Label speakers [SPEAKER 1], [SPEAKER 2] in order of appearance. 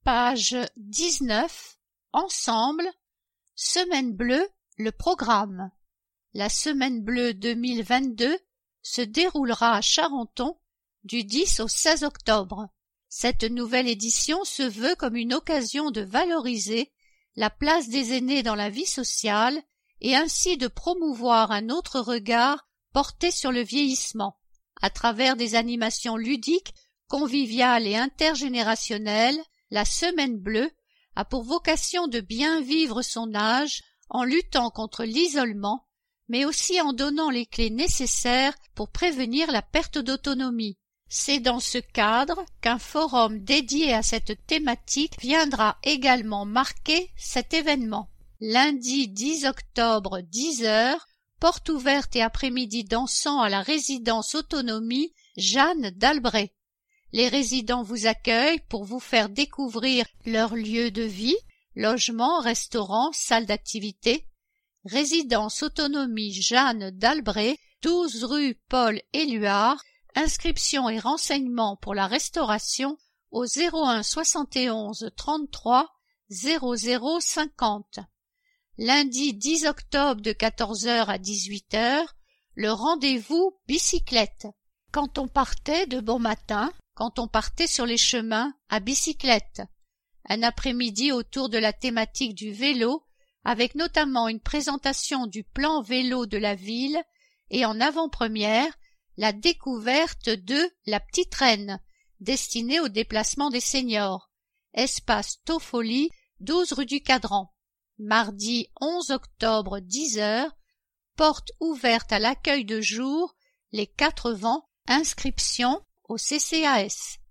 [SPEAKER 1] Page 19. Ensemble. Semaine bleue, le programme. La Semaine bleue 2022 se déroulera à Charenton du 10 au 16 octobre. Cette nouvelle édition se veut comme une occasion de valoriser la place des aînés dans la vie sociale et ainsi de promouvoir un autre regard porté sur le vieillissement, à travers des animations ludiques, conviviales et intergénérationnelles. La Semaine bleue a pour vocation de bien vivre son âge en luttant contre l'isolement, mais aussi en donnant les clés nécessaires pour prévenir la perte d'autonomie. C'est dans ce cadre qu'un forum dédié à cette thématique viendra également marquer cet événement. Lundi 10 octobre 10h, porte ouverte et après-midi dansant à la résidence autonomie Jeanne d'Albret. Les résidents vous accueillent pour vous faire découvrir leur lieu de vie, logement, restaurant, salle d'activité. Résidence autonomie Jeanne d'Albret, 12 rue Paul Éluard. Inscription et renseignements pour la restauration au 01 71 33 00 50. Lundi 10 octobre de 14h à 18h, le rendez-vous bicyclette. Quand on partait de bon matin, quand on partait sur les chemins à bicyclette. Un après-midi autour de la thématique du vélo, avec notamment une présentation du plan vélo de la ville et en avant-première, la découverte de la Petite Reine, destinée au déplacement des seniors. Espace Toffoli, 12 rue du Cadran. Mardi 11 octobre 10h, porte ouverte à l'accueil de jour, les 4 vents, inscription au CCAS.